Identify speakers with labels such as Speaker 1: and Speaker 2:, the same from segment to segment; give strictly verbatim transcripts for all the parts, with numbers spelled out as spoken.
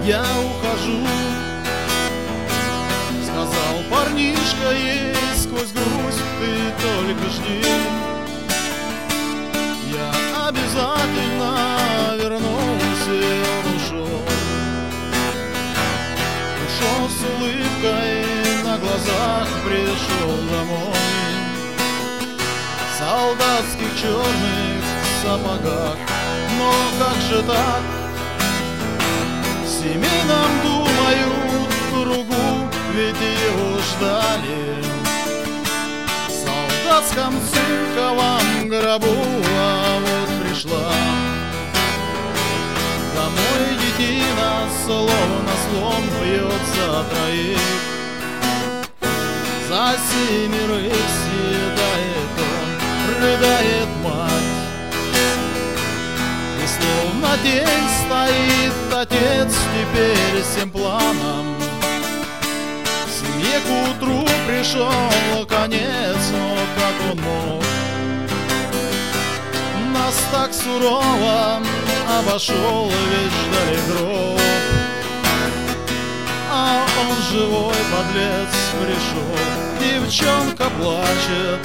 Speaker 1: я ухожу, сказал парнишка ей сквозь грусть, ты только жди, я обязательно вернулся. Он ушел, ушел с улыбкой на глазах, пришел домой в солдатских черных сапогах. Но как же так? В семейном, думают, кругу, ведь его ждали в солдатском цинковом гробу. А вот пришла домой детина, словно слон пьет за троих, за семерых съедает он, рыдает мать. Словно тень стоит отец теперь всем планом. В семье к утру пришел конец, но как он мог нас так сурово обошел, ведь ждали гроб, а он живой подлец пришел. Девчонка плачет,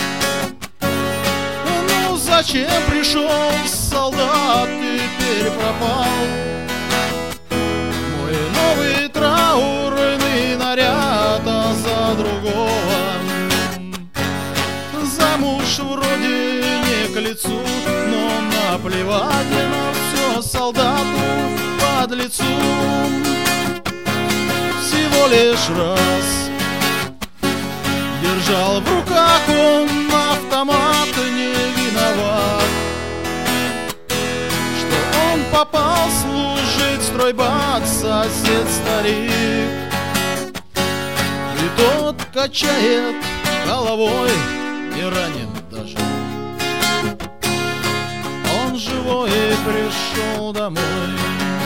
Speaker 1: ну зачем пришел солдат, теперь пропал мой новый траурный наряд, а за другого замуж вроде не к лицу, но наплевать на все солдату под лицу. Всего лишь раз держал в руках он автомат, не виноват, попал служить стройбат сосед старик. И тот качает головой, не ранен даже. Он живой пришел домой.